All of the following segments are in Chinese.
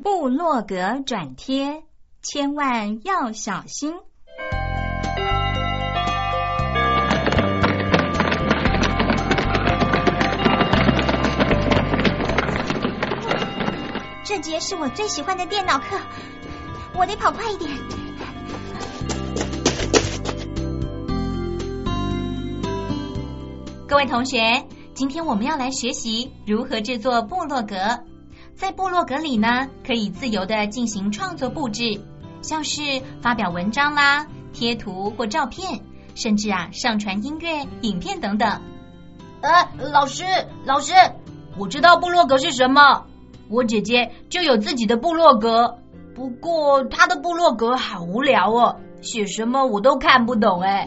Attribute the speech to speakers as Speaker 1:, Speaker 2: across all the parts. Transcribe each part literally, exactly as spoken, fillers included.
Speaker 1: 部落格转贴，千万要小心。
Speaker 2: 这节是我最喜欢的电脑课，我得跑快一点。
Speaker 3: 各位同学，今天我们要来学习如何制作部落格。在部落格里呢，可以自由的进行创作布置，像是发表文章啦、贴图或照片，甚至啊上传音乐、影片等等。
Speaker 4: 哎，老师，老师，我知道部落格是什么。我姐姐就有自己的部落格，不过她的部落格好无聊哦，写什么我都看不懂哎。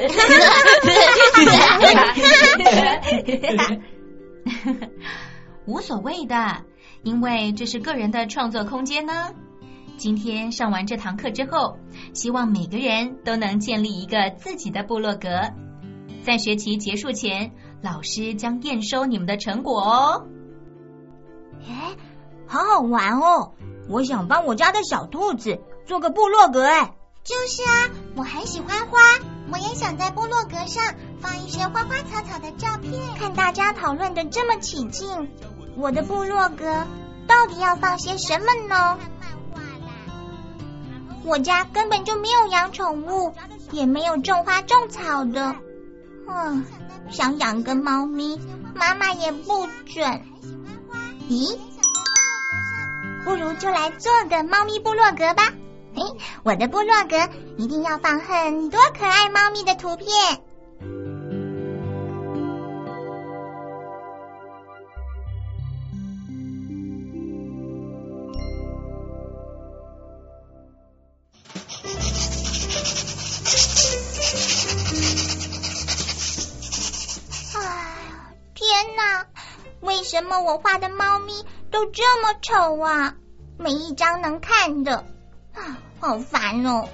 Speaker 3: 无所谓的，因为这是个人的创作空间呢。今天上完这堂课之后，希望每个人都能建立一个自己的部落格。在学期结束前，老师将验收你们的成果哦。
Speaker 2: 哎，好好玩哦！我想帮我家的小兔子做个部落格哎。
Speaker 5: 就是啊，我很喜欢花，我也想在部落格上放一些花花草草的照片。
Speaker 2: 看大家讨论的这么起劲，我的部落格到底要放些什么呢？我家根本就没有养宠物，也没有种花种草的。嗯，想养个猫咪，妈妈也不准。咦，不如就来做个猫咪部落格吧。嘿，我的部落格一定要放很多可爱猫咪的图片。天哪，为什么我画的猫咪都这么丑啊？没一张能看的啊，好烦哦。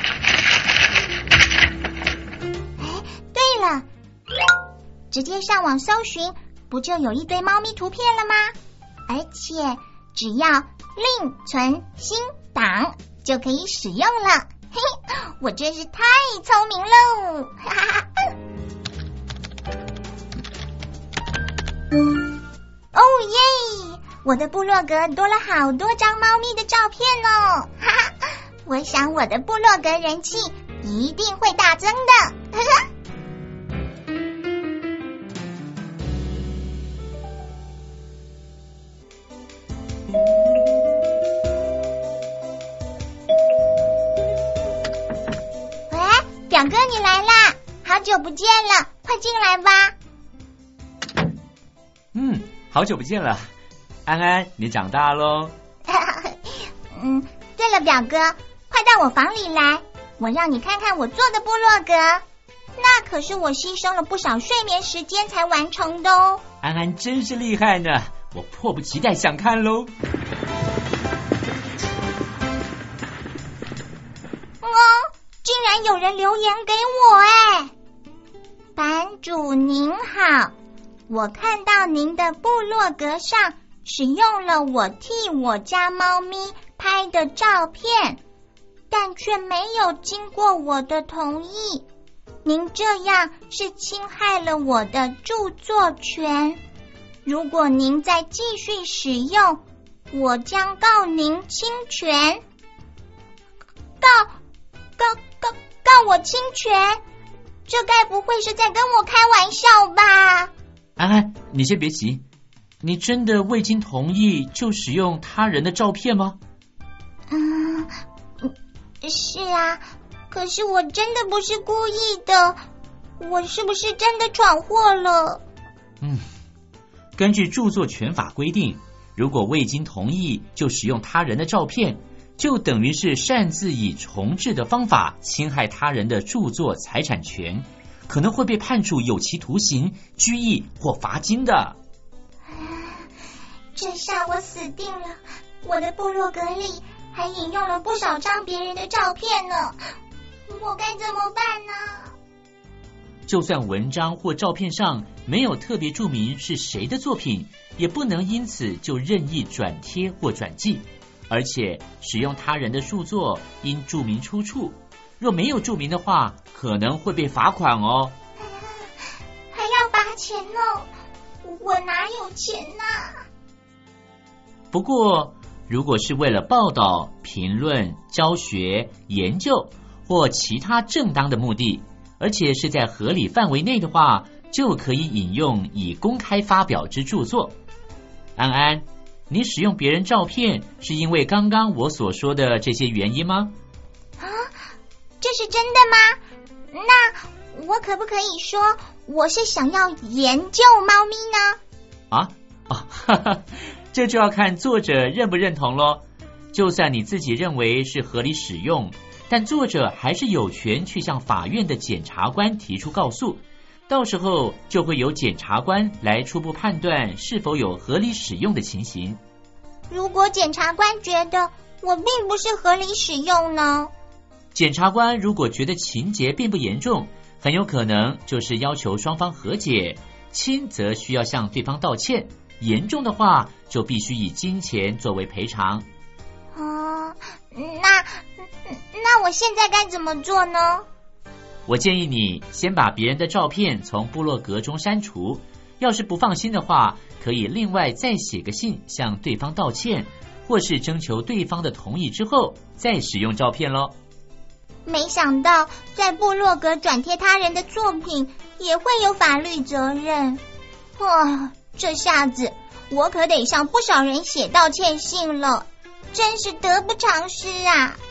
Speaker 2: 哎，对了，直接上网搜寻，不就有一堆猫咪图片了吗？而且只要另存新档就可以使用了。嘿，我真是太聪明喽！哈哈哈。哦耶！我的部落格多了好多张猫咪的照片哦，哈哈！我想我的部落格人气一定会大增的，哈哈！喂，表哥你来啦！好久不见了，快进来吧。
Speaker 6: 嗯，好久不见了，安安，你长大喽。
Speaker 2: 嗯，对了，表哥，快到我房里来，我让你看看我做的部落格。那可是我牺牲了不少睡眠时间才完成的哦。
Speaker 6: 安安真是厉害呢，我迫不及待想看喽。
Speaker 2: 哦，竟然有人留言给我哎！版主您好。我看到您的部落格上使用了我替我家猫咪拍的照片，但却没有经过我的同意。您这样是侵害了我的著作权。如果您再继续使用，我将告您侵权。告告告告我侵权？这该不会是在跟我开玩笑吧？
Speaker 6: 安安，你先别急，你真的未经同意就使用他人的照片吗？
Speaker 2: 嗯，是啊，可是我真的不是故意的，我是不是真的闯祸了？
Speaker 6: 嗯，根据著作权法规定，如果未经同意就使用他人的照片，就等于是擅自以重制的方法侵害他人的著作财产权，可能会被判处有期徒刑、拘役或罚金的。
Speaker 2: 这下我死定了！我的部落格里还引用了不少张别人的照片呢，我该怎么办呢？
Speaker 6: 就算文章或照片上没有特别注明是谁的作品，也不能因此就任意转贴或转寄。 而且使用他人的著作应注明出处，若没有注明的话，可能会被罚款哦。
Speaker 2: 还要罚钱哦，我哪有钱啊？
Speaker 6: 不过，如果是为了报道、评论、教学、研究或其他正当的目的，而且是在合理范围内的话，就可以引用已公开发表之著作。安安，你使用别人照片是因为刚刚我所说的这些原因吗？
Speaker 2: 啊，这是真的吗？那我可不可以说我是想要研究猫咪呢？
Speaker 6: 啊哦，哈哈，这就要看作者认不认同咯。就算你自己认为是合理使用，但作者还是有权去向法院的检察官提出告诉，到时候就会由检察官来初步判断是否有合理使用的情形。
Speaker 2: 如果检察官觉得我并不是合理使用呢？
Speaker 6: 检察官如果觉得情节并不严重，很有可能就是要求双方和解，轻则需要向对方道歉，严重的话就必须以金钱作为赔偿。
Speaker 2: 哦，那那我现在该怎么做呢？
Speaker 6: 我建议你先把别人的照片从部落格中删除，要是不放心的话，可以另外再写个信向对方道歉，或是征求对方的同意之后再使用照片咯。
Speaker 2: 没想到在部落格转贴他人的作品也会有法律责任。哇，这下子我可得向不少人写道歉信了，真是得不偿失啊！